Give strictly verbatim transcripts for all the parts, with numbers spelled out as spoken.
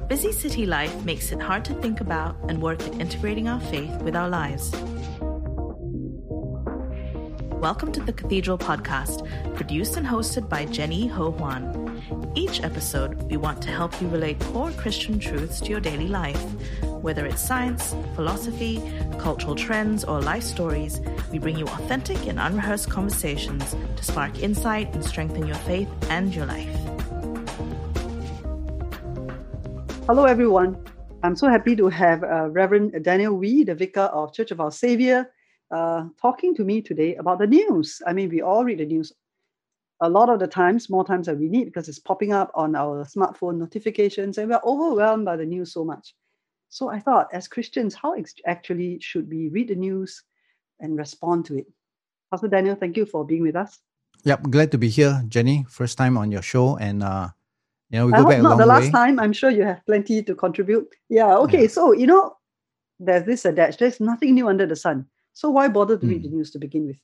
busy city life makes it hard to think about and work at integrating our faith with our lives. Welcome to the Cathedral Podcast, produced and hosted by Jenny Ho Huan. Each episode, we want to help you relate core Christian truths to your daily life. Whether it's science, philosophy, cultural trends, or life stories, we bring you authentic and unrehearsed conversations to spark insight and strengthen your faith and your life. Hello, everyone. I'm so happy to have uh, Reverend Daniel Wee, the Vicar of Church of Our Saviour, uh, talking to me today about the news. I mean, we all read the news a lot of the times, more times than we need, because it's popping up on our smartphone notifications, and we're overwhelmed by the news so much. So I thought, as Christians, how ex- actually should we read the news and respond to it? Pastor Daniel, thank you for being with us. Yep, glad to be here, Jenny. First time on your show, and uh, you know we I go hope back a not long the last way. time. I'm sure you have plenty to contribute. Yeah, okay. Yeah. So, you know, there's this adage, there's nothing new under the sun. So why bother to read Mm. the news to begin with?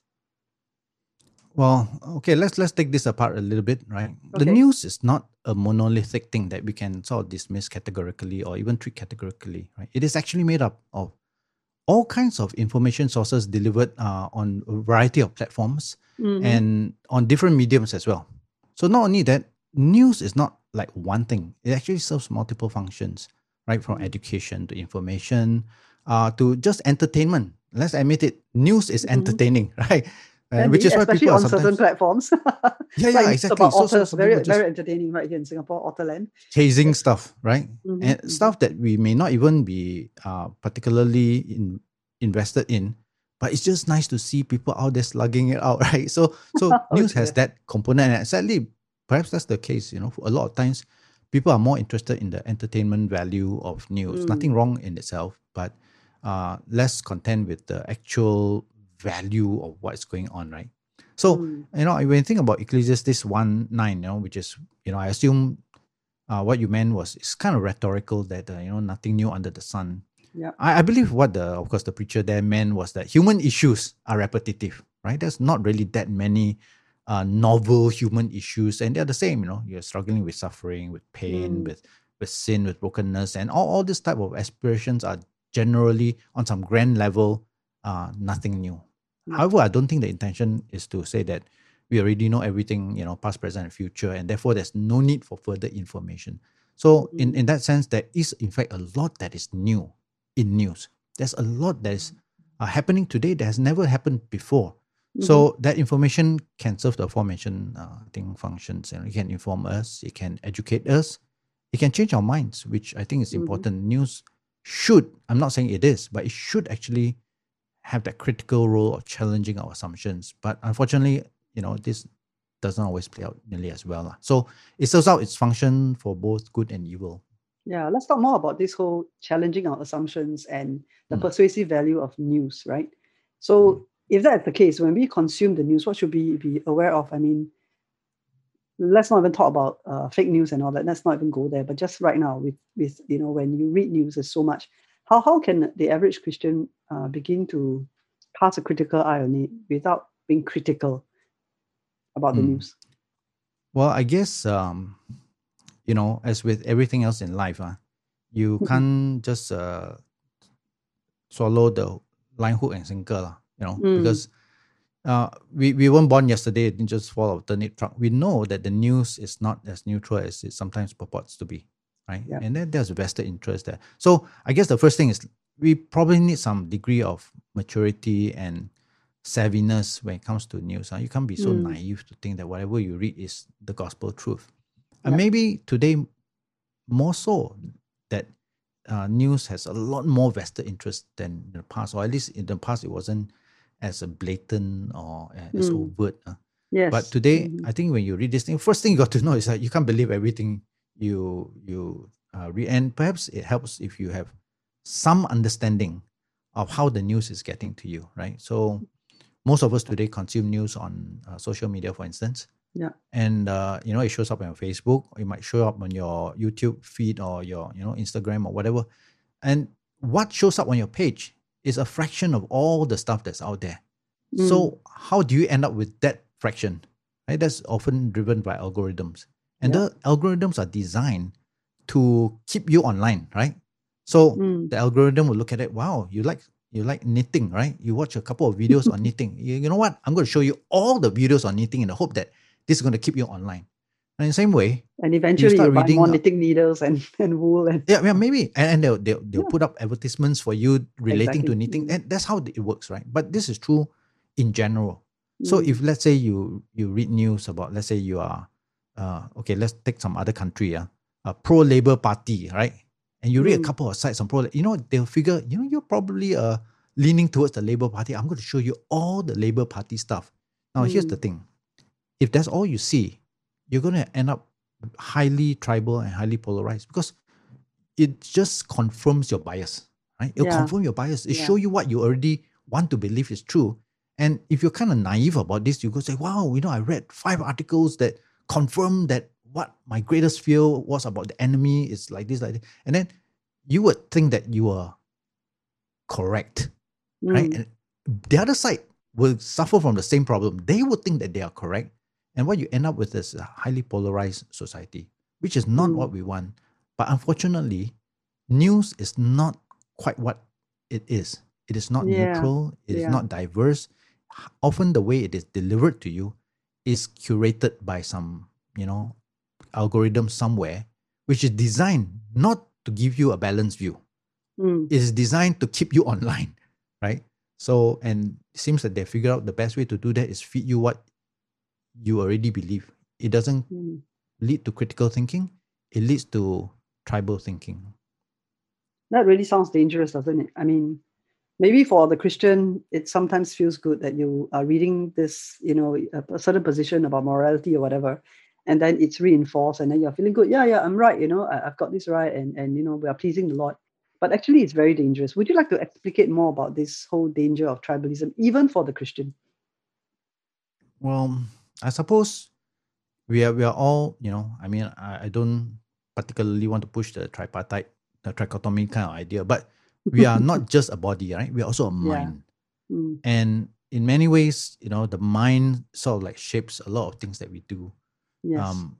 Well, okay, let's let's take this apart a little bit, right? The Okay. news is not a monolithic thing that we can sort of dismiss categorically or even treat categorically, right? It is actually made up of all kinds of information sources delivered uh, on a variety of platforms Mhm. and on different mediums as well. So not only that, news is not like one thing. It actually serves multiple functions, right? From education to information, uh, to just entertainment. Let's admit it, news is Mhm. entertaining, right? Uh, Can which be, is why especially people are on certain sometimes platforms. yeah, yeah, Like news exactly. about So, so authors, some very, people just very entertaining right here in Singapore, Authorland. chasing stuff, right? Mhm, And mhm. stuff that we may not even be uh, particularly in, invested in, but it's just nice to see people out there slugging it out, right? So, so news Okay. has that component, and sadly, perhaps that's the case. You know, for a lot of times, people are more interested in the entertainment value of news. Mm. Nothing wrong in itself, but uh, less content with the actual value of what's going on, right? So, Mm. you know, when you think about Ecclesiastes one nine, you know, which is, you know, I assume uh, what you meant was it's kind of rhetorical that, uh, you know, nothing new under the sun. Yeah. I, I believe what the, of course, the preacher there meant was that human issues are repetitive, right? There's not really that many uh, novel human issues, and they're the same, you know, you're struggling with suffering, with pain, Mm. with, with sin, with brokenness, and all, all this type of aspirations are generally on some grand level, uh, nothing new. Yeah. However, I don't think the intention is to say that we already know everything, you know, past, present, and future, and therefore there's no need for further information. So, in, Mm. in that sense, there is in fact a lot that is new in news. There's a lot that is uh, happening today that has never happened before. Mhm. So that information can serve the aforementioned uh, I think functions. You know, it can inform us, it can educate us, it can change our minds, which I think is Mhm. important. News should, I'm not saying it is, but it should actually have that critical role of challenging our assumptions. But unfortunately, you know, this doesn't always play out nearly as well, lah. So it serves out its function for both good and evil. Yeah, let's talk more about this whole challenging our assumptions and the Mm. persuasive value of news, right? So, Mm. if that's the case, when we consume the news, what should we be aware of? I mean, let's not even talk about uh, fake news and all that. Let's not even go there. But just right now, with with you know, when you read news, there's so much. How how can the average Christian uh, begin to cast a critical eye on it without being critical about the Mm. news? Well, I guess um, you know, as with everything else in life, uh, you Mhm. can't just uh, swallow the line, hook, and sinker, lah. You know, Mm. because uh, we we weren't born yesterday. It didn't just fall out of the turnip truck. We know that the news is not as neutral as it sometimes purports to be, right? Yeah. And then there's a vested interest there. So I guess the first thing is we probably need some degree of maturity and savviness when it comes to news. Uh. You can't be so Mm. naive to think that whatever you read is the gospel truth. And Yeah. maybe today more so that uh, news has a lot more vested interest than in the past, or at least in the past it wasn't as a blatant or uh, as Mm. overt. Uh. Yes. But today, Mhm. I think when you read this thing, first thing you got to know is that you can't believe everything you you uh, read, and perhaps it helps if you have some understanding of how the news is getting to you, right? So most of us today consume news on uh, social media, for instance. Yeah. And uh, you know, it shows up on your Facebook, or it might show up on your YouTube feed or your, you know, Instagram or whatever. And what shows up on your page is a fraction of all the stuff that's out there. Mm. So how do you end up with that fraction? Right? That's often driven by algorithms. And Yeah. the algorithms are designed to keep you online, right? So Mm. the algorithm will look at it. Wow, you like you like knitting, right? You watch a couple of videos on knitting. You, you know what? I'm going to show you all the videos on knitting in the hope that this is going to keep you online. And in the same way, And you eventually you start buy more reading. uh, knitting needles and, and wool. And Yeah, yeah, maybe, and, and they'll they'll, they'll Yeah. put up advertisements for you relating to Exactly. knitting, Mm. and that's how it works, right? But this is true in general. So Mm. if let's say you you read news about, let's say you are, uh, okay, let's take some other country, uh, a pro Labour Party, right? And you read a Mm. couple of sites on pro, you know, they'll figure, you know, you're probably uh leaning towards the Labour Party. I'm going to show you all the Labour Party stuff. Now, here's the Mm. thing: if that's all you see, you're going to end up highly tribal and highly polarized, because it just confirms your bias, right? It'll Yeah. confirm your bias. It Yeah. show you what you already want to believe is true. And if you're kind of naive about this, you go say, wow, you know, I read five articles that confirm that what my greatest fear was about the enemy is like this, like this. And then you would think that you are correct, right? Mm. And the other side will suffer from the same problem. They would think that they are correct. And what you end up with is a highly polarized society, which is not Mm. what we want. But unfortunately, news is not quite what it is. It is not Yeah. neutral. It is Yeah. not diverse. Often the way it is delivered to you is curated by some, you know, algorithm somewhere, which is designed not to give you a balanced view. Mm. It is designed to keep you online, right? So, and it seems that they figure out the best way to do that is feed you what you already believe. It doesn't Mm. lead to critical thinking. It leads to tribal thinking. That really sounds dangerous, doesn't it? I mean, maybe for the Christian, it sometimes feels good that you are reading this, you know, a, a certain position about morality or whatever, and then it's reinforced, and then you're feeling good. Yeah, yeah, I'm right. You know, I, I've got this right, and and you know, we are pleasing the Lord. But actually, it's very dangerous. Would you like to explicate more about this whole danger of tribalism, even for the Christian? Well, I suppose we are we are all, you know, I mean, I, I don't particularly want to push the tripartite, the trichotomy kind of idea, but we are not just a body, right? We are also a mind. Yeah. Mm. And in many ways, you know, the mind sort of like shapes a lot of things that we do. Yes. Um,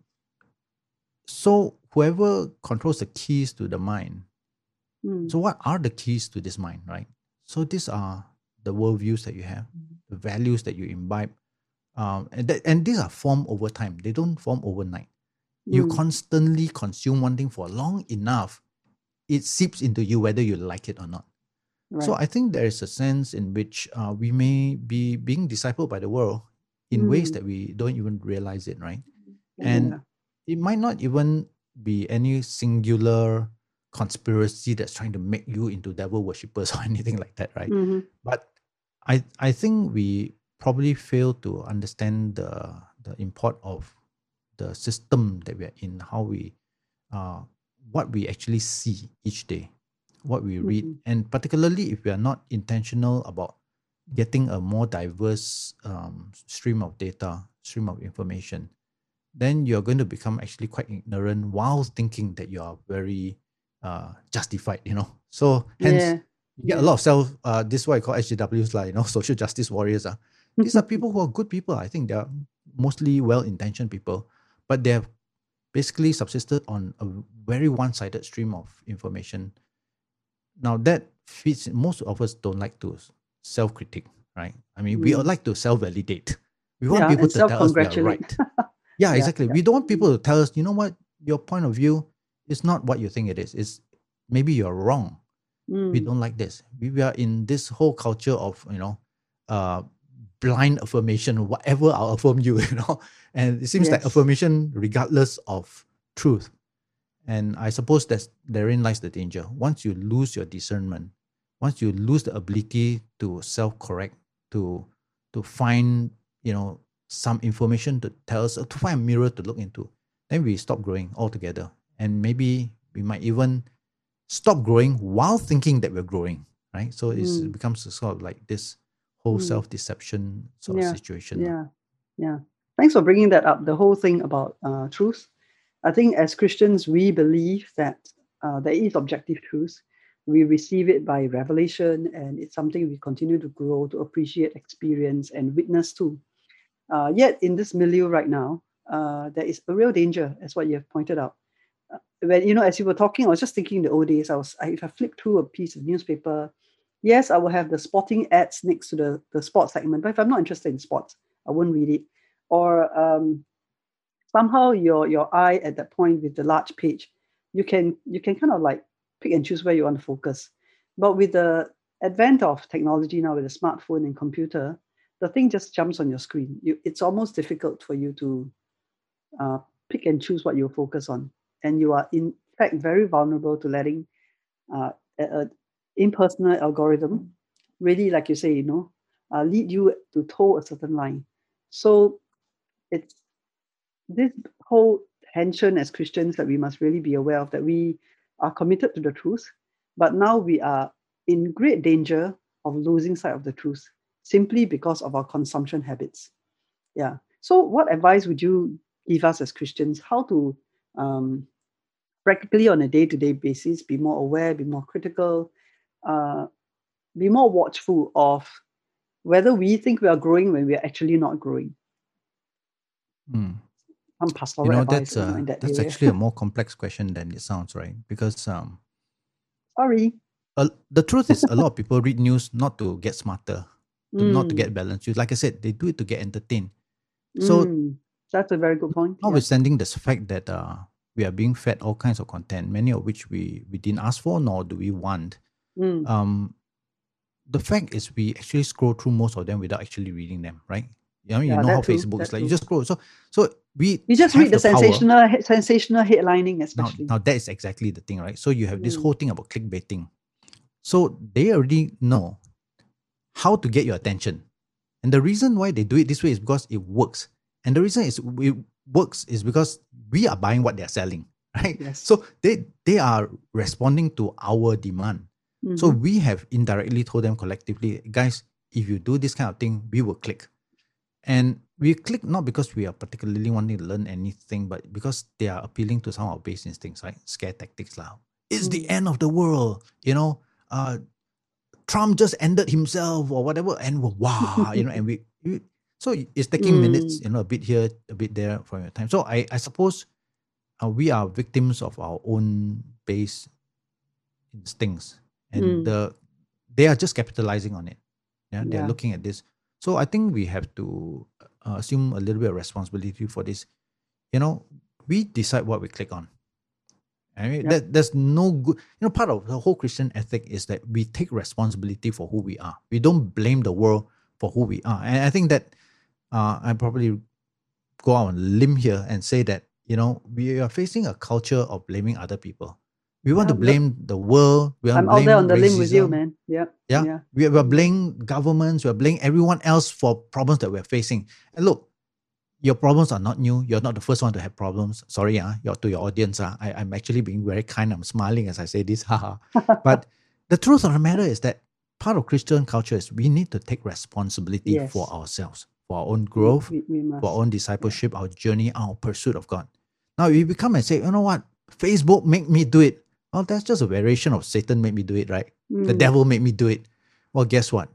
so whoever controls the keys to the mind, Mm. so what are the keys to this mind, right? So these are the worldviews that you have, the values that you imbibe, um, and that, and these are formed over time. They don't form overnight. You Mm. constantly consume one thing for long enough, it seeps into you whether you like it or not. Right. So I think there is a sense in which uh, we may be being discipled by the world in ways Mm. that we don't even realize it, right? Yeah. And it might not even be any singular conspiracy that's trying to make you into devil worshippers or anything like that, right? Mhm. But I I think we probably fail to understand the the import of the system that we are in, how we uh what we actually see each day, what we read, Mhm. and particularly if we are not intentional about getting a more diverse um, stream of data, stream of information, then you're going to become actually quite ignorant while thinking that you are very uh, justified, you know. So hence, Yeah. you get a Yeah. lot of self, uh, this is what I call S J Ws, like, you know, social justice warriors. Uh. These are people who are good people. I think they're mostly well-intentioned people, but they have basically subsisted on a very one-sided stream of information. Now that fits, most of us don't like to self-critique, right? I mean, we Mm. like to self-validate. We want Yeah, people and to tell us we are self-congratulate. right. Yeah, Yeah, exactly. yeah. We don't want people to tell us, you know what, your point of view is not what you think it is. It's maybe you're wrong. We Mm. don't like this. We, we are in this whole culture of, you know, uh, blind affirmation, whatever I'll affirm you, you know. And it seems like Yes. affirmation regardless of truth. And I suppose that's therein lies the danger. Once you lose your discernment, once you lose the ability to self-correct, to to find, you know, some information to tell us, to find a mirror to look into, then we stop growing altogether. And maybe we might even stop growing while thinking that we're growing, right? So it's, it Mm. becomes sort of like this whole Mm. self-deception sort Yeah. of situation. Yeah. Yeah. Thanks for bringing that up. The whole thing about uh, truth. I think as Christians, we believe that uh, there is objective truth. We receive it by revelation, and it's something we continue to grow, to appreciate, experience, and witness to. Uh, yet in this milieu right now, uh, there is a real danger, as what you have pointed out. Uh, when, you know, as you were talking, I was just thinking the old days. I was, I, if I flip through a piece of newspaper, yes, I will have the sporting ads next to the, the sports segment. But if I'm not interested in sports, I won't read it. Or um, somehow your your eye at that point with the large page, you can you can kind of like pick and choose where you want to focus. But with the advent of technology now, with the smartphone and computer, the thing just jumps on your screen. You, it's almost difficult for you to uh, pick and choose what you focus on, and you are in fact very vulnerable to letting uh, an impersonal algorithm really, like you say, you know, uh, lead you to toe a certain line. So it's this whole tension as Christians that we must really be aware of, that we are committed to the truth, but now we are in great danger of losing sight of the truth simply because of our consumption habits. Yeah. So what advice would you give us as Christians, how to um, practically on a day-to-day basis be more aware, be more critical, uh, be more watchful of whether we think we are growing when we are actually not growing? Mm. Some pastoral You know, advice, that's you know, uh, in that that's area. actually a more complex question than it sounds, right? Because um, Sorry. uh, the truth is, a lot of people read news not to get smarter, to not to Mm, get balanced. Like I said, they do it to get entertained. So, mm, that's a very good point. Yeah. notwithstanding the fact that uh, we are being fed all kinds of content, many of which we we didn't ask for, nor do we want. Mm, Um, the fact is, we actually scroll through most of them without actually reading them, right? I mean, you yeah, know how that too. Facebook is That like. You too. just scroll. So, so we You just have read the the power. sensational, he- sensational headlining, Now, especially. now that is exactly the thing, right? So you have this Mm, whole thing about clickbaiting. So they already know how to get your attention. And the reason why they do it this way is because it works. And the reason is it works is because we are buying what they're selling, right? yes. So they they are responding to our demand. So Mhm. we have indirectly told them collectively, guys, if you do this kind of thing, we will click. And we click not because we are particularly wanting to learn anything, but because they are appealing to some of our base instincts, right? Scare tactics. Lah. It's the Mm, end of the world, you know. Uh, Trump just ended himself or whatever, and we're, wow, you know, and we, we so it's taking minutes, mm, you know, a bit here, a bit there for your time. So I, I suppose uh, we are victims of our own base instincts, and mm, the they are just capitalizing on it. Yeah, they're yeah. looking at this. So I think we have to uh, assume a little bit of responsibility for this. You know, we decide what we click on. I mean, Yep. that there's no good. You know, part of the whole Christian ethic is that we take responsibility for who we are. We don't blame the world for who we are. And I think that uh, I probably go out on a limb here and say that, you know, we are facing a culture of blaming other people. We want Yeah, to the- blame the world. We want I'm to out there on blame the limb with you, racism. man. Yep. Yeah, Yeah. we, we are Mm. blaming governments. We are blaming everyone else for problems that we're facing. And look, your problems are not new. You're not the first one to have problems. Sorry, uh, you're, to your audience. Uh, I, I'm actually being very kind. I'm smiling as I say this. Haha. But the truth of the matter is that part of Christian culture is we need to take responsibility Yes. for ourselves, for our own We, growth, we, we must. for our own discipleship, our journey, our pursuit of God. Now, if we come and say, you know what, Facebook make me do it. Well, that's just a variation of Satan made me do it, right? The Mm, devil made me do it. Well, guess what?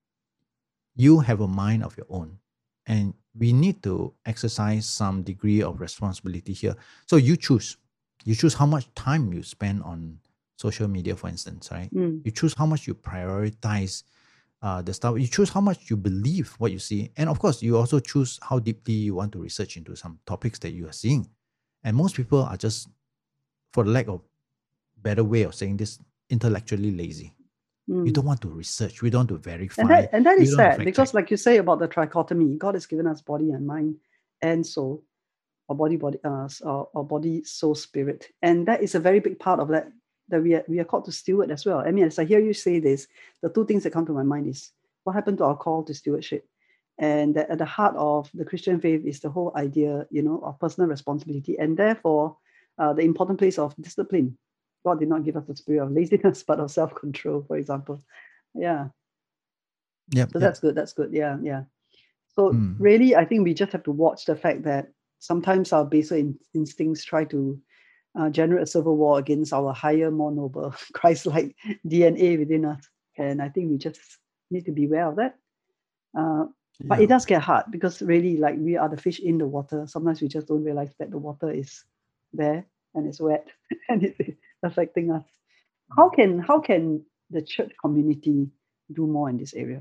You have a mind of your own. And we need to exercise some degree of responsibility here. So you choose. You choose how much time you spend on social media, for instance, right? mm, You choose how much you prioritize uh, the stuff. You choose how much you believe what you see. And of course, you also choose how deeply you want to research into some topics that you are seeing. And most people are just, for the lack of better way of saying this, intellectually lazy. mm. We don't want to research. We don't want to verify. And that and that we is don't want to sad fact because, check. like you say about the trichotomy, God has given us body and mind and soul, or body, body, uh, or, or body, soul, spirit, and that is a very big part of that that we are we are called to steward as well. I mean, as I hear you say this, the two things that come to my mind is what happened to our call to stewardship, and that at the heart of the Christian faith is the whole idea, you know, of personal responsibility, and therefore uh, the important place of discipline. God did not give us the spirit of laziness, but of self-control, for example. Yeah. Yep, So yep. that's good. That's good. Yeah, yeah. So Mm. really, I think we just have to watch the fact that sometimes our baser in- instincts try to uh, generate a civil war against our higher, more noble, Christ-like D N A within us. And I think we just need to be aware of that. Uh, but Yeah. it does get hard because really, like, we are the fish in the water. Sometimes we just don't realize that the water is there and it's wet and it's affecting us. How can how can the church community do more in this area?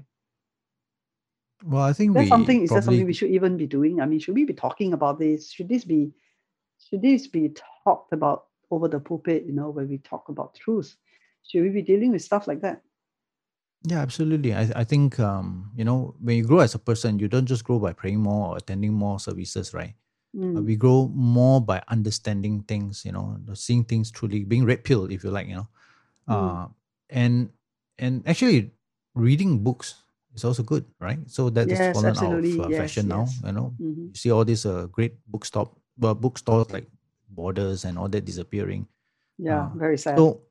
Well, I think Is that we something is that probably something we should even be doing? I mean, should we be talking about this? Should this be should this be talked about over the pulpit, you know, when we talk about truth? Should we be dealing with stuff like that? yeah, absolutely. I I think um you know when you grow as a person, you don't just grow by praying more or attending more services, right? Uh, Mm, we grow more by understanding things, you know, seeing things truly, being red pill, if you like, you know, mm. uh, and and actually reading books is also good, right? So that is Yes, fallen out of absolutely. uh, Yes, fashion now. yes. You know, Hmm. you see all these uh, great bookstop, well, bookstores like Borders and all that disappearing. Yeah, Uh, very sad. so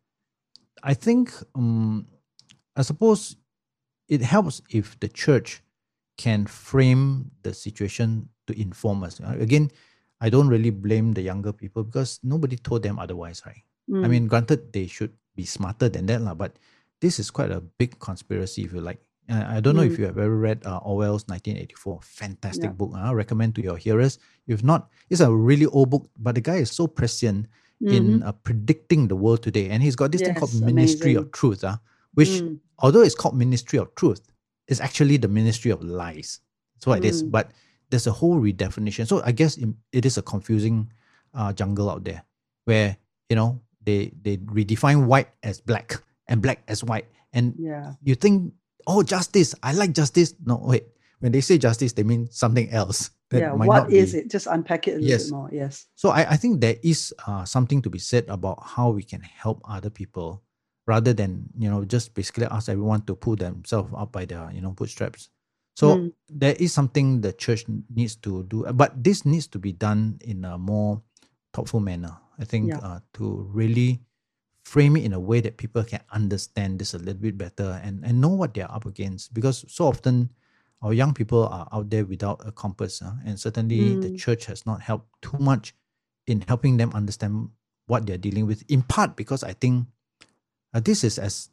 I think um, I suppose it helps if the church can frame the situation to inform us. Uh, Again, I don't really blame the younger people because nobody told them otherwise, right? I Mm, mean, granted, they should be smarter than that, lah, but this is quite a big conspiracy, if you like. Uh, I don't know if mm, you have ever read uh, Orwell's nineteen eighty-four. yeah. Fantastic book. I recommend to your hearers. If not, it's a really old book, but the guy is so prescient Hmm. in uh, predicting the world today. And he's got this thing called Yes, Ministry of amazing. Truth, uh, which, Mm, although it's called Ministry of Truth, is actually the Ministry of Lies. That's what it is. mm, But there's a whole redefinition. So I guess it it is a confusing uh, jungle out there where, you know, they, they redefine white as black and black as white. And yeah. you think, oh, justice, I like justice. No, wait. When they say justice, they mean something else that Yeah. might What not is be. it? Just unpack it a little bit Yes. more. Yes. So I, I think there is uh, something to be said about how we can help other people rather than, you know, just basically ask everyone to pull themselves up by their, you know, bootstraps. So Mm, there is something the church needs to do, but this needs to be done in a more thoughtful manner. I think yeah. uh, to really frame it in a way that people can understand this a little bit better and, and know what they're up against. Because so often our young people are out there without a compass, uh, and certainly the Mm, church has not helped too much in helping them understand what they're dealing with. In part because I think uh, this is as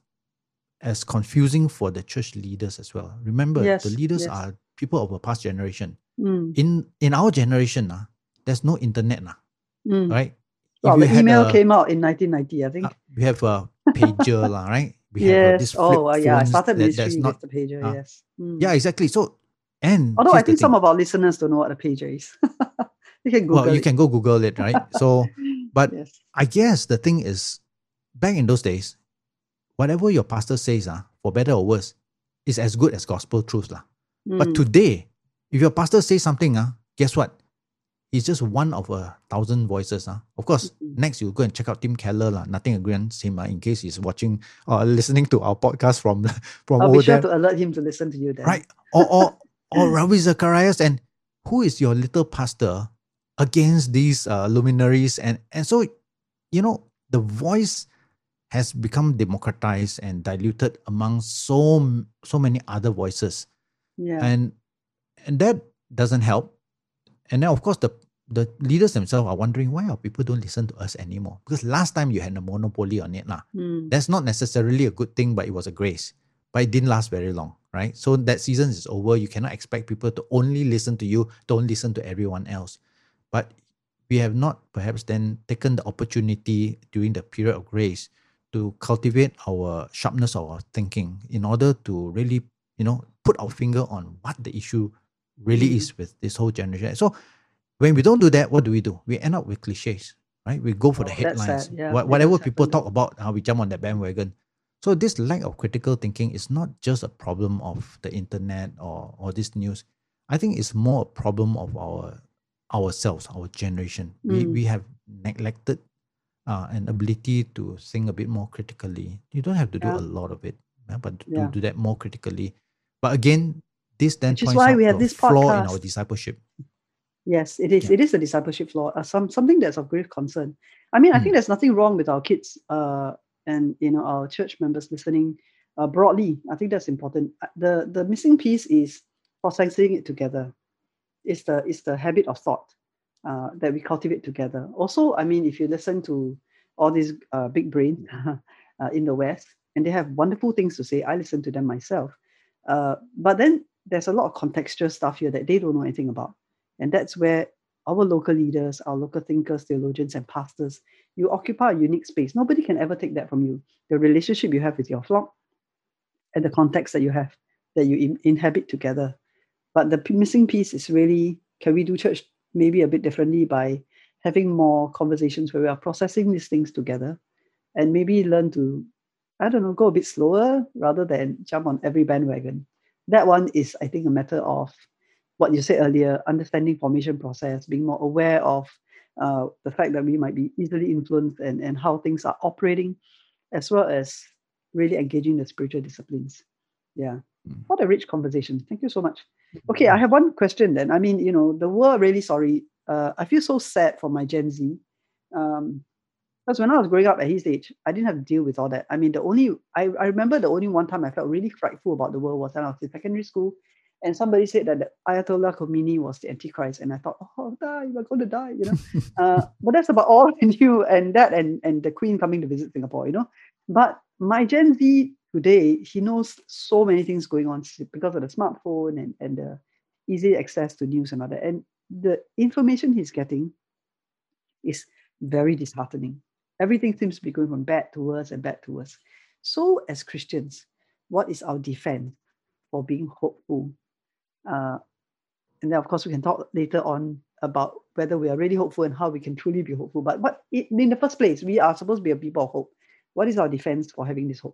as confusing for the church leaders as well. Remember, the yes. leaders Yes. are people of a past generation. Mm, In in our generation, uh, there's no internet, uh, mm. right? If Well, you the had email a came out in nineteen ninety, I uh, think. we have a pager, lah, right? We have uh, Yes. this Oh, uh, flip yeah. I phones started that that's ministry not. with the pager. Uh, Yes. Mm. yeah, exactly. So, and Although I here's the think some thing. of our listeners don't know what a pager is. You can Well, Google you it. can go Google it, right? So, but Yes. I guess the thing is, back in those days, whatever your pastor says, uh, for better or worse, is as good as gospel truth, lah. But Mm, today, if your pastor says something, uh, guess what? He's just one of a thousand voices. Uh. Of course, mm. next you go and check out Tim Keller, lah. Nothing against him, uh, in case he's watching or listening to our podcast from, from I'll over be sure there, to alert him to listen to you then. right? Or, or, or Ravi Zacharias. And who is your little pastor against these uh, luminaries? And, and so, you know, the voice has become democratized and diluted among so so many other voices, Yeah. and and that doesn't help. And then of course the the leaders themselves are wondering why our people don't listen to us anymore, because last time you had a monopoly on it, lah. Mm, That's not necessarily a good thing, but it was a grace. But it didn't last very long, right? So that season is over. You cannot expect people to only listen to you, don't listen to everyone else. But we have not perhaps then taken the opportunity during the period of grace to cultivate our sharpness of our thinking in order to really, you know, put our finger on what the issue really mm. is with this whole generation. So when we don't do that, what do we do? We end up with cliches, right? We go for the Oh, that's headlines. sad. Yeah, What, it whatever does people happen talk though. about, uh, we jump on that bandwagon. So this lack of critical thinking is not just a problem of the internet or, or this news. I think it's more a problem of our ourselves, our generation. We Mm. we have neglected uh, an ability to think a bit more critically. You don't have to do Yeah. a lot of it, yeah, but to Yeah. do that more critically. But again, this then Which is points why out we to have a this flaw in our podcast. discipleship. Yes, it is. Yeah. It is a discipleship flaw. Uh, some something that's of great concern. I mean, I Mm. think there's nothing wrong with our kids uh, and you know our church members listening uh, broadly. I think that's important. Uh, The the missing piece is processing it together. It's the it's the habit of thought uh, that we cultivate together. Also, I mean, if you listen to all these uh, big brains uh, in the West, and they have wonderful things to say. I listen to them myself, uh, but then there's a lot of contextual stuff here that they don't know anything about. And that's where our local leaders, our local thinkers, theologians, and pastors You occupy a unique space. Nobody can ever take that from you. The relationship you have with your flock and the context that you have, that you in, inhabit together. But the p- missing piece is really, can we do church maybe a bit differently by having more conversations where we are processing these things together and maybe learn to, I don't know, go a bit slower rather than jump on every bandwagon. That one is, I think, a matter of what you said earlier, understanding formation process, being more aware of uh, the fact that we might be easily influenced and, and how things are operating, as well as really engaging the spiritual disciplines. Yeah. Mm. What a rich conversation. Thank you so much. Okay, I have one question then. I mean, you know, the world, really sorry. Uh, I feel so sad for my Gen Z. Um, because when I was growing up at his age, I didn't have to deal with all that. I mean, the only, I, I remember the only one time I felt really frightful about the world was when I was in secondary school. And somebody said that the Ayatollah Khomeini was the Antichrist. And I thought, oh, die, we're going to die, you know. uh, but that's about all I knew. And that and, and the Queen coming to visit Singapore, you know. But my Gen Z today, he knows so many things going on because of the smartphone and, and the easy access to news and all that. And the information he's getting is very disheartening. Everything seems to be going from bad to worse and bad to worse. So as Christians, what is our defense for being hopeful? Uh, and then, of course, we can talk later on about whether we are really hopeful and how we can truly be hopeful. But what, in the first place, we are supposed to be a people of hope. What is our defense for having this hope?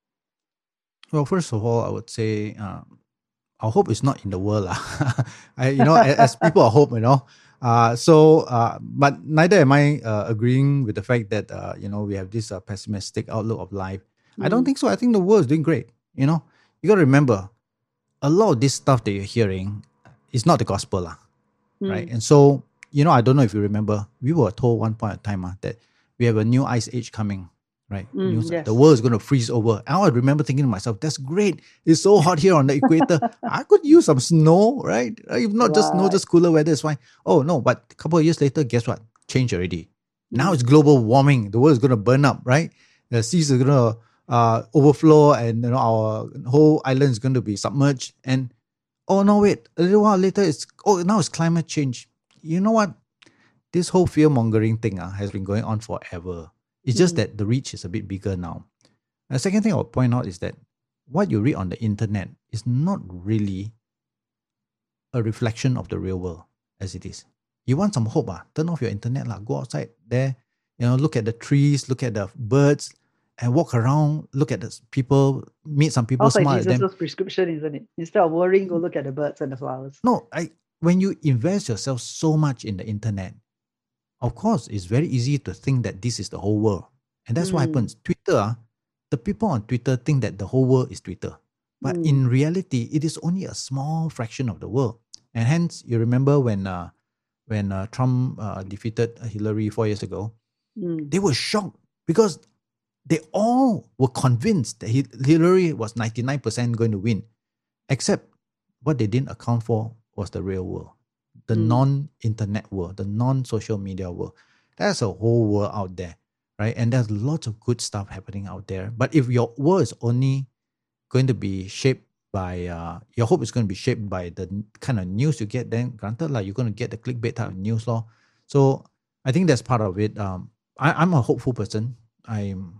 Well, first of all, I would say um, our hope is not in the world. I, you know, as, as people of hope, you know. Uh, so, uh, but neither am I uh, agreeing with the fact that, uh, you know, we have this uh, pessimistic outlook of life. Mm. I don't think so. I think the world is doing great. You know, you got to remember, a lot of this stuff that you're hearing is not the gospel, lah, mm. right? And so, you know, I don't know if you remember, we were told one point in time uh, that we have a new ice age coming. Right, mm, yes. The world is going to freeze over. And I remember thinking to myself, "That's great! It's so hot here on the equator. I could use some snow, right? If not right. just snow, just cooler weather is fine." Oh no! But a couple of years later, guess what? Change already. Mm. Now it's global warming. The world is going to burn up, right? The seas are going to uh, overflow, and you know our whole island is going to be submerged. And oh no, wait! A little while later, it's oh now it's climate change. You know what? This whole fear mongering thing uh, has been going on forever. It's just mm. that the reach is a bit bigger now. The second thing I would point out is that what you read on the internet is not really a reflection of the real world as it is. You want some hope, ah? Turn off your internet, lah. Go outside there, you know, look at the trees, look at the birds, and walk around, look at the people, meet some people, also smile like at them. Jesus' prescription, isn't it? Instead of worrying, go look at the birds and the flowers. No, I, when you invest yourself so much in the internet, of course, it's very easy to think that this is the whole world. And that's mm. what happens. Twitter, uh, the people on Twitter think that the whole world is Twitter. But mm. in reality, it is only a small fraction of the world. And hence, you remember when uh, when uh, Trump uh, defeated Hillary four years ago, mm. they were shocked because they all were convinced that Hillary was ninety-nine percent going to win. Except what they didn't account for was the real world. The mm. non-internet world, the non-social media world. There's a whole world out there, right? And there's lots of good stuff happening out there. But if your world is only going to be shaped by, uh, your hope is going to be shaped by the kind of news you get, then granted, like, you're going to get the clickbait type of news law. So I think that's part of it. Um, I, I'm a hopeful person. I'm,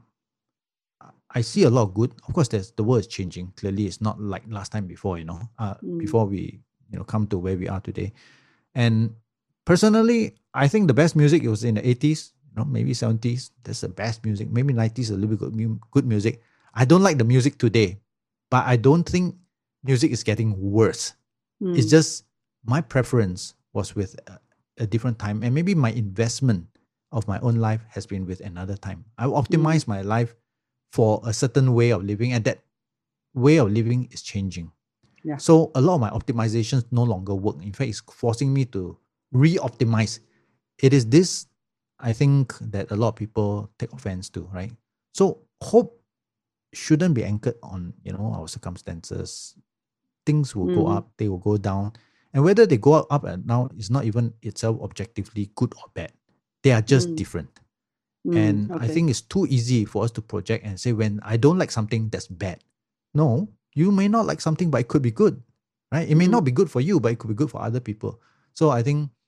I see a lot of good. Of course, there's the world is changing. Clearly, it's not like last time before, you know, uh, mm. before we, you know, come to where we are today. And personally, I think the best music was in the eighties, you know, maybe seventies. That's the best music. Maybe nineties, a little bit good, good music. I don't like the music today, but I don't think music is getting worse. Mm. It's just my preference was with a, a different time. And maybe my investment of my own life has been with another time. I optimize mm. my life for a certain way of living, and that way of living is changing. Yeah. So a lot of my optimizations no longer work. In fact, it's forcing me to re-optimize. It is this, I think, that a lot of people take offense to, right? So hope shouldn't be anchored on, you know, our circumstances. Things will mm. go up, they will go down. And whether they go up and down is not even itself objectively good or bad. They are just mm. different. Mm, and okay. I think it's too easy for us to project and say, when I don't like something, that's bad. No. You may not like something, but it could be good, right? It may mm. not be good for you, but it could be good for other people. So I think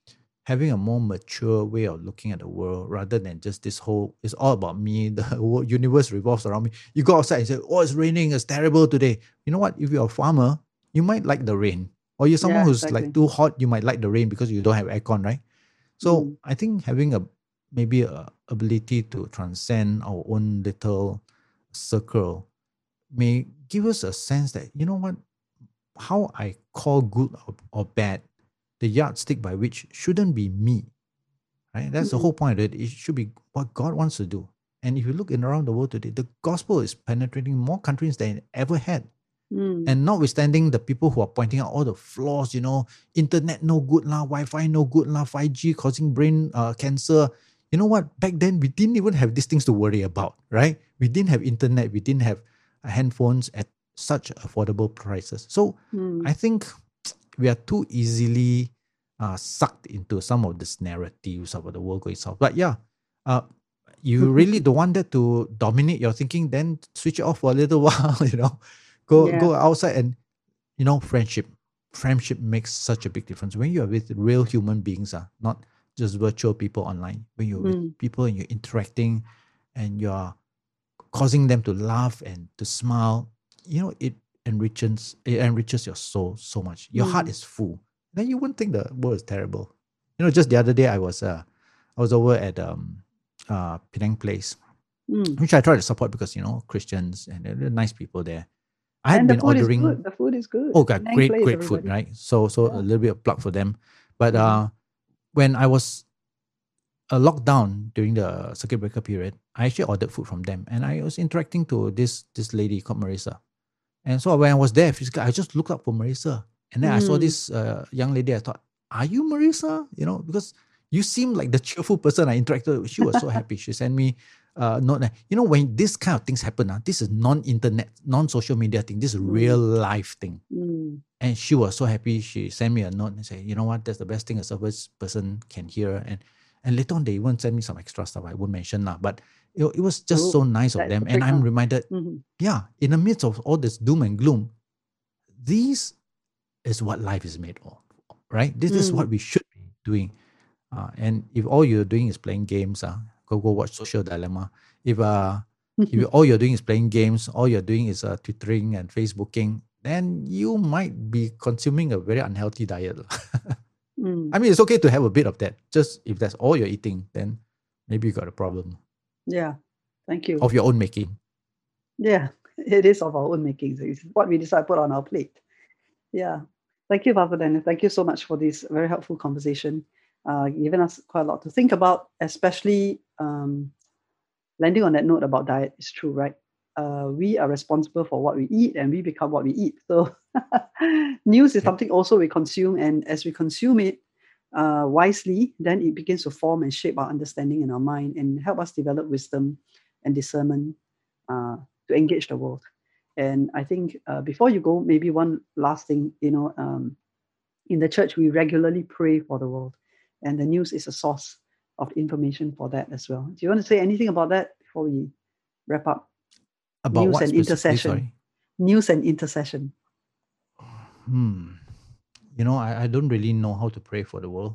having a more mature way of looking at the world rather than just this whole, it's all about me, the whole universe revolves around me. You go outside and say, oh, it's raining, it's terrible today. You know what? If you're a farmer, you might like the rain. Or you're someone Yeah, who's exactly. like too hot, you might like the rain because you don't have aircon, right? So Mm. I think having a maybe a ability to transcend our own little circle may give us a sense that, you know what, how I call good or, or bad, the yardstick by which shouldn't be me, right? That's the Mm. whole point of it. It should be what God wants to do. And if you look in around the world today, the gospel is penetrating more countries than it ever had. Mm. And notwithstanding the people who are pointing out all the flaws, you know, internet no good lah, Wi-Fi no good lah, five G causing brain uh, cancer. You know what? Back then, we didn't even have these things to worry about, right? We didn't have internet. We didn't have uh, handphones at such affordable prices. So Mm. I think we are too easily uh, sucked into some of these narratives about the world going south. But yeah, uh, you really don't want that to dominate your thinking, then switch it off for a little while, you know. Go Yeah. go outside and, you know, friendship. Friendship makes such a big difference. When you are with real human beings, uh, not just virtual people online. When you're Mm. with people and you're interacting and you're causing them to laugh and to smile, you know, it enriches it enriches your soul so much. Your heart Mm. is full. Then you wouldn't think the world is terrible. You know, just the other day I was uh I was over at um uh Penang Place, Mm. which I try to support because, you know, Christians and they're nice people there. I had And the been food is ordering good. The food is good. oh god, Penang great, Place, great food, everybody. right? So so Yeah. a little bit of plug for them. But Mhm. uh when I was a lockdown during the circuit breaker period, I actually ordered food from them, and I was interacting to this this lady called Marissa. And so when I was there physically, I just looked up for Marissa, and then I saw Mm. this uh, young lady. I thought, "Are you Marissa?" You know, because you seem like the cheerful person I interacted with. She was so happy. She sent me uh, note. that- You know, when this kind of things happen, uh, this is non-internet, non-social media thing. This is real life thing. Mm. And she was so happy. She sent me a note and said, "You know what? That's the best thing a service person can hear." And and later on, they even sent me some extra stuff I won't mention now. But it, it was just Oh, so nice of that's them. the And trick, I'm huh? reminded, Mhm. yeah, in the midst of all this doom and gloom, this is what life is made of, right? This is what Mm. we should be doing. Uh, and if all you're doing is playing games, uh, go go watch Social Dilemma. If uh, if you, all you're doing is playing games, all you're doing is uh, twittering and Facebooking, then you might be consuming a very unhealthy diet. Mm. I mean, it's okay to have a bit of that. Just if that's all you're eating, then maybe you got a problem Yeah. Thank you. of your own making. Yeah. It is of our own making. It's what we decide to put on our plate. Yeah. Thank you, Papa Dennis. Thank you so much for this very helpful conversation. Uh, given us quite a lot to think about, especially um, landing on that note about diet is true, right? Uh, we are responsible for what we eat and we become what we eat. So news is Yep. something also we consume. And as we consume it uh, wisely, then it begins to form and shape our understanding in our mind and help us develop wisdom and discernment uh, to engage the world. And I think uh, before you go, maybe one last thing, you know, um, in the church, we regularly pray for the world. And the news is a source of information for that as well. Do you want to say anything about that before we wrap up? About News what and specifically? intercession. Sorry. News and intercession. Hmm. You know, I, I don't really know how to pray for the world.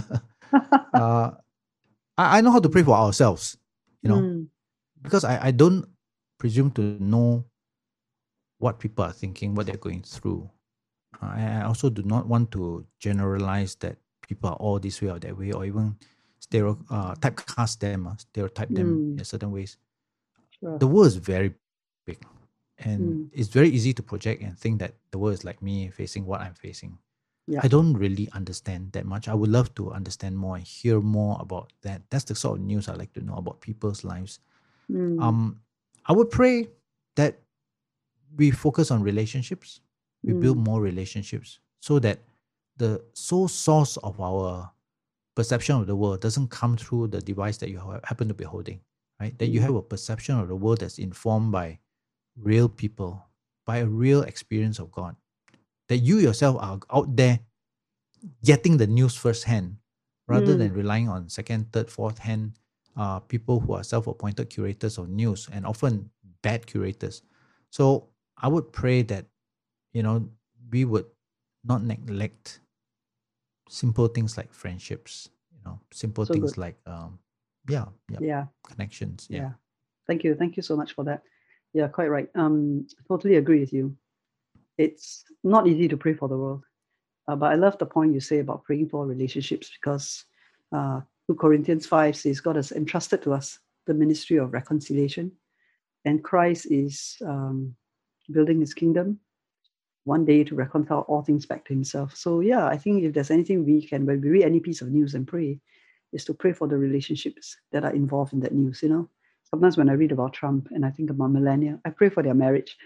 uh, I, I know how to pray for ourselves, you know, Mm, because I, I don't presume to know what people are thinking, what they're going through. Uh, I I also do not want to generalize that people are all this way or that way, or even stereo uh, typecast them, uh, stereotype them mm, in certain ways. sure. The world is very big, and Mm, it's very easy to project and think that the world is like me facing what I'm facing. yeah. I don't really understand that much. I would love to understand more and hear more about that. That's the sort of news I like to know about people's lives. Mm, Um, I would pray that we focus on relationships, we build mm, more relationships so that the sole source of our perception of the world doesn't come through the device that you ha- happen to be holding, right? That you have a perception of the world that's informed by real people, by a real experience of God. That you yourself are out there getting the news firsthand rather than mm, relying on second, third, fourth hand uh, people who are self appointed curators of news and often bad curators. So I would pray that, you know, we would not neglect simple things like friendships, know, simple So things good. like um, yeah, yeah, Yeah. connections. Yeah. Yeah. Thank you. Thank you so much for that. Yeah, quite right. Um, totally agree with you. It's not easy to pray for the world. Uh, but I love the point you say about praying for relationships, because uh, two Corinthians five says God has entrusted to us the ministry of reconciliation, and Christ is um, building his kingdom one day to reconcile all things back to himself. So yeah, I think if there's anything we can, when we read any piece of news and pray, is to pray for the relationships that are involved in that news. You know, sometimes when I read about Trump and I think about Melania, I pray for their marriage.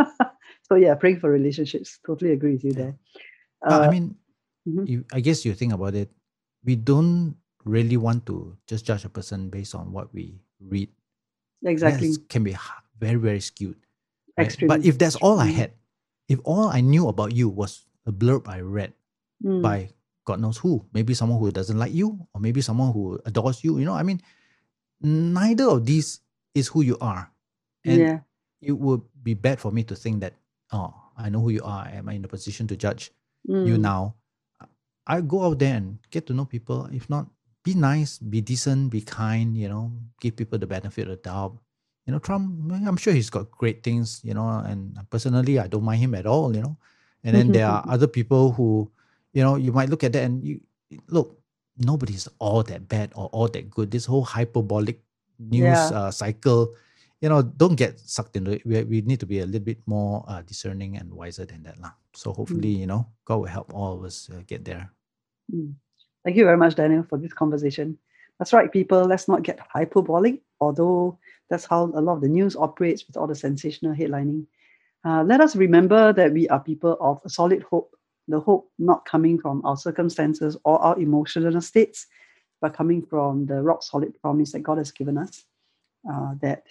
So yeah, praying for relationships. Totally agree with you Yeah. there. Uh, I Uh, mean, mhm. you, I guess you think about it, we don't really want to just judge a person based on what we read. Exactly. That can be h- very, very skewed. Right? Extremely. But if that's all I Mm. had, if all I knew about you was a blurb I read Mm. by God knows who, maybe someone who doesn't like you, or maybe someone who adores you, you know, I mean, neither of these is who you are. And Yeah. it would be bad for me to think that, oh, I know who you are. Am I in a position to judge you Mm. now? I go out there and get to know people. If not, be nice, be decent, be kind, you know, give people the benefit of the doubt. You know, Trump, I'm sure he's got great things, you know, and personally, I don't mind him at all, you know. And then there are other people who, you know, you might look at that and you look, nobody's all that bad or all that good. This whole hyperbolic news Yeah. uh, cycle, you know, don't get sucked into it. We, we need to be a little bit more uh, discerning and wiser than that. Lah. So hopefully, you know, God will help all of us uh, get there. Mm. Thank you very much, Daniel, for this conversation. That's right, people. Let's not get hyperbolic, although that's how a lot of the news operates with all the sensational headlining. Uh, let us remember that we are people of a solid hope, the hope not coming from our circumstances or our emotional states, but coming from the rock-solid promise that God has given us, uh, that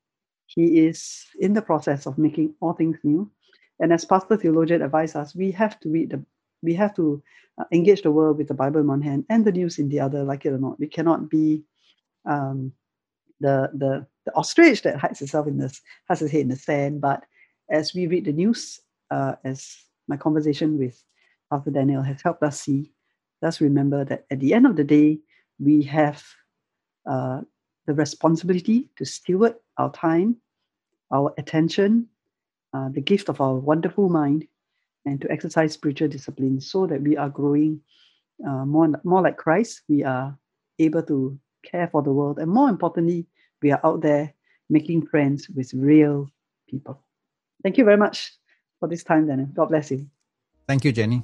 he is in the process of making all things new. And as Pastor Theologian advised us, we have to read the, we have to uh, engage the world with the Bible in one hand and the news in the other, like it or not. We cannot be um, the, the the ostrich that hides itself in this, has its head in the sand. But as we read the news, uh, as my conversation with Pastor Daniel has helped us see, let's remember that at the end of the day, we have uh, the responsibility to steward our time, our attention, uh, the gift of our wonderful mind, and to exercise spiritual discipline so that we are growing uh, more, more like Christ. We are able to care for the world. And more importantly, we are out there making friends with real people. Thank you very much for this time, Daniel. God bless you. Thank you, Jenny.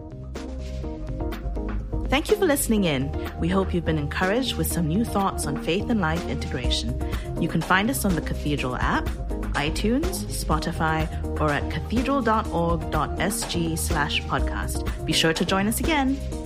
Thank you for listening in. We hope you've been encouraged with some new thoughts on faith and life integration. You can find us on the Cathedral app, iTunes, Spotify, or at cathedral dot org dot s g slash podcast. Be sure to join us again.